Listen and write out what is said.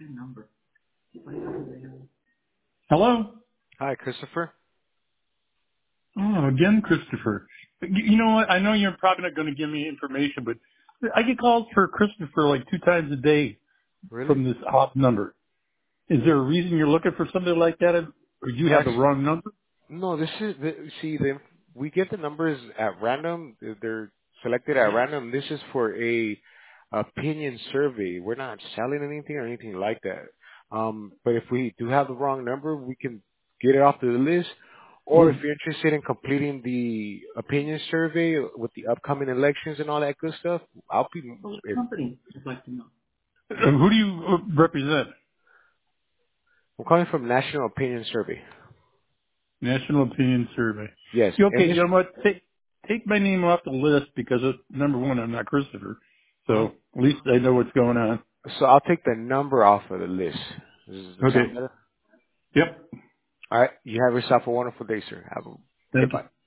Hello? Hi, Christopher. Oh, again, Christopher. You know what? I know you're probably not going to give me information, but I get calls for Christopher like 2 times a day Really? from this odd number. Is there a reason you're looking for something like that, or do you have the Actually, wrong number? no. We get the numbers at random. They're selected at random. This is for a opinion survey. We're not selling anything or anything like that. But if we do have the wrong number, we can get it off the list. Or if Well, you're interested in completing the opinion survey with the upcoming elections and all that good stuff, I'll be. If, who do you represent? I'm calling from National Opinion Survey. National Opinion Survey. Yes, Okay, and this. you know what? Take my name off the list because, number one, I'm not Christopher. Huh? So at least I know what's going on. So I'll take the number off of the list. Does that sound Okay. better? Yep. All right. You have yourself a wonderful day, sir. Have a Thank you. goodbye.